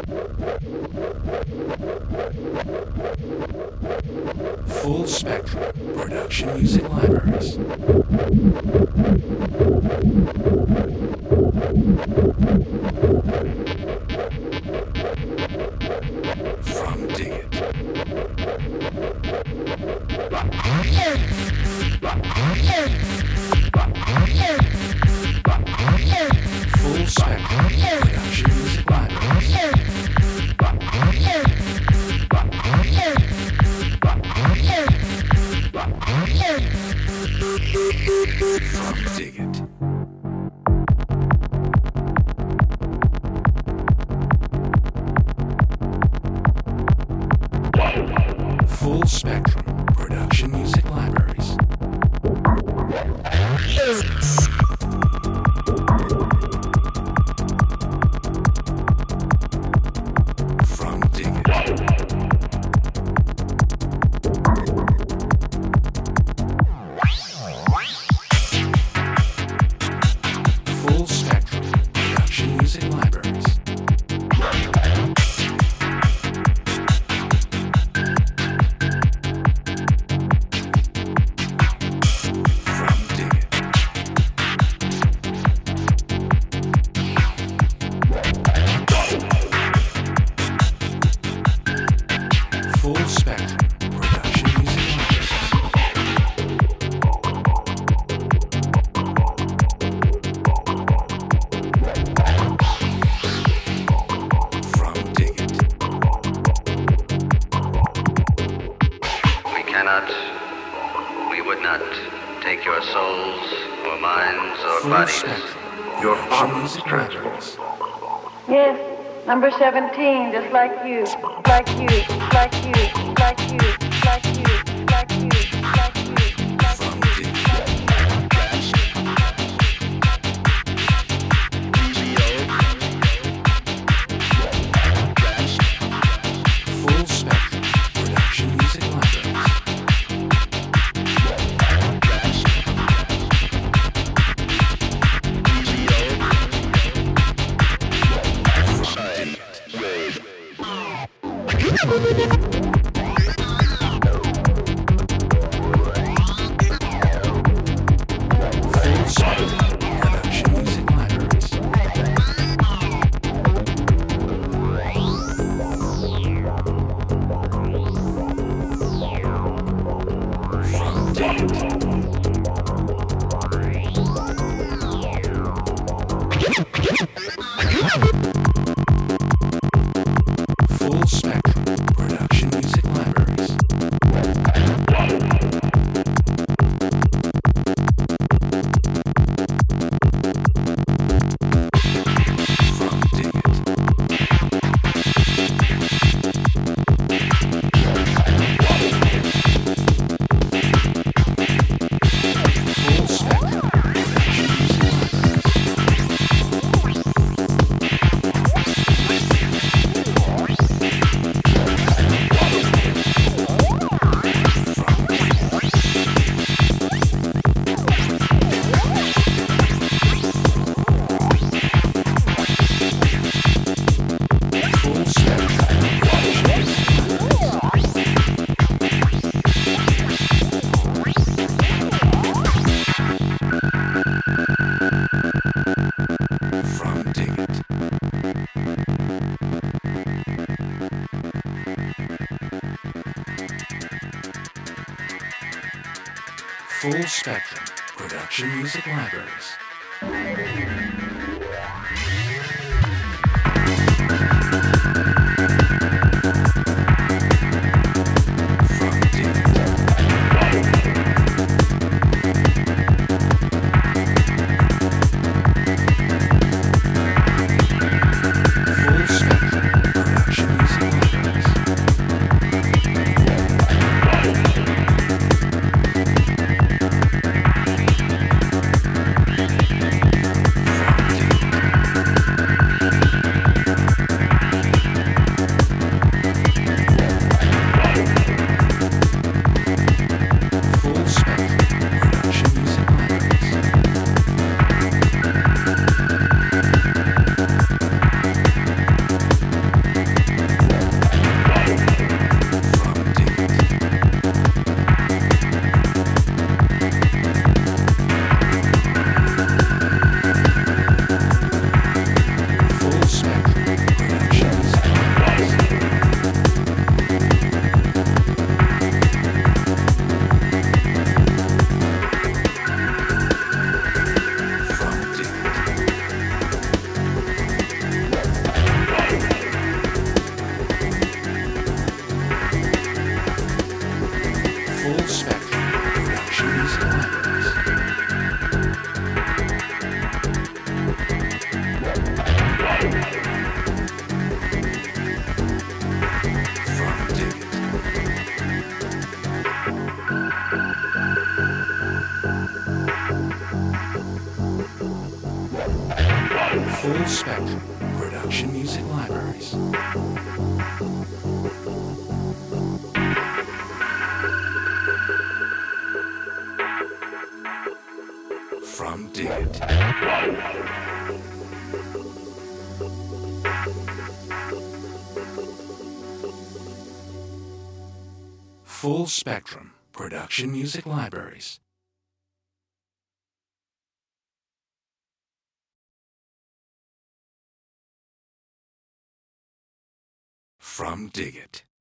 Full Spectrum Production Music Libraries. From Dig It. Full Spectrum Production Music Libraries. From Dig It. Full Spectrum Production Music Libraries. From Dig It. Full Spectrum Production Music Libraries. From Dig It. Full Spectrum Production Music Libraries. From Dig It. We would not take your souls or minds or Full bodies. Spectrum Your Production father Music transports. Libraries. Yes, number 17, just like you, like you, like you, like you, like you, like you, like you, like From you. Dig It. Full Spectrum Production Music Libraries. From Dig It. Full Spectrum Production Music Libraries. From Dig It. Full Spectrum Production Music Libraries. From Dig It. Full Spectrum Production Music Full Spectrum Production Music Libraries. From Dig It. Full Spectrum Production Music Libraries. From Dig It. Full Spectrum Production Music Libraries. From Dig It. Full Spectrum Production Music Libraries. From Dig It.